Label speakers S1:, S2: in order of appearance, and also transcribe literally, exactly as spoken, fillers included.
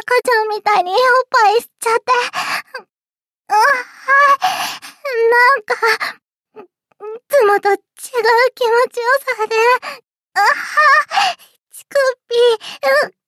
S1: 赤ちゃんみたいにおっぱい吸っちゃって。あ、はい。なんか、いつもと違う気持ちよさで。あは、チクピー、